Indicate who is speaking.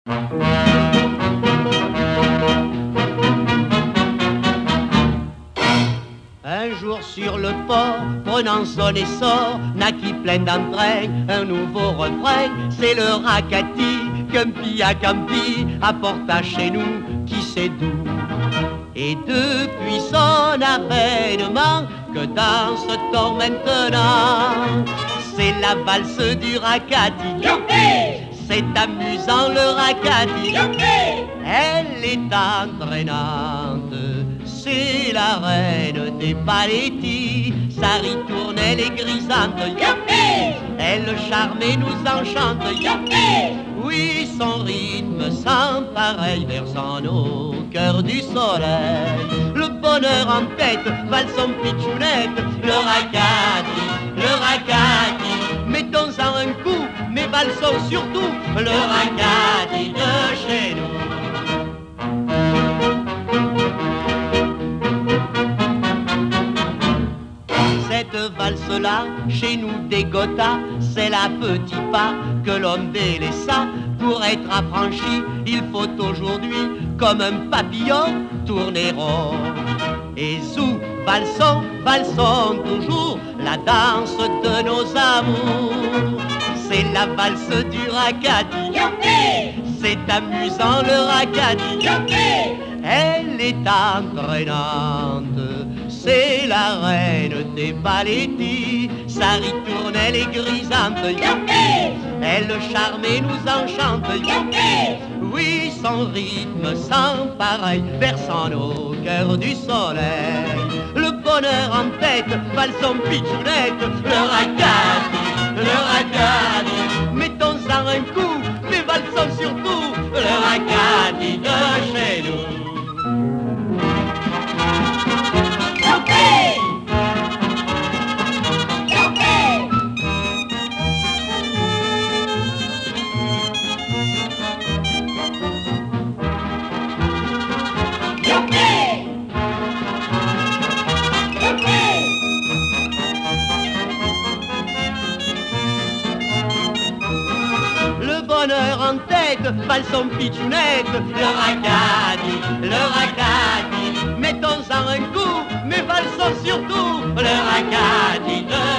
Speaker 1: Un jour sur le port, prenant son essor, naquit plein d'entrain un nouveau refrain. C'est le racati qu'un pia campi apporta chez nous, qui sait d'où. Et depuis son avènement, que danse-t-on maintenant? C'est la valse du racati. Youpi! C'est amusant le racati. Youpi! Elle est entraînante. C'est la reine des paletti, sa ritournelle est grisante. Youpi! Elle charme et nous enchante. Youpi! Oui, son rythme sans pareil versant nos cœurs du soleil. Le bonheur en tête, valsons pitchounette, le racati, mettons-en un coup, mais valsons surtout le racati de chez nous. Cette valse-là, chez nous des Gothas, c'est la petit pas que l'homme délaissa. Pour être affranchi, il faut aujourd'hui, comme un papillon, tourner rond. Et zou, valsons, valsons toujours, la danse de nos amours. C'est la valse du racati. Youpi! C'est amusant le racati. Youpi! Elle est entraînante. C'est la reine des paletti, sa ritournelle est grisante. Youpi! Elle charme et nous enchante. Youpi! Oui, son rythme sans pareil, versant nos cœurs du soleil. Le bonheur en tête, valsons pitchounette, le racati, mettons-en un coup, mais valsons surtout le racati de chez nous. Le bonheur en tête, valsons pitchounette, le racati, mettons-en un coup, mais valsons surtout le racati de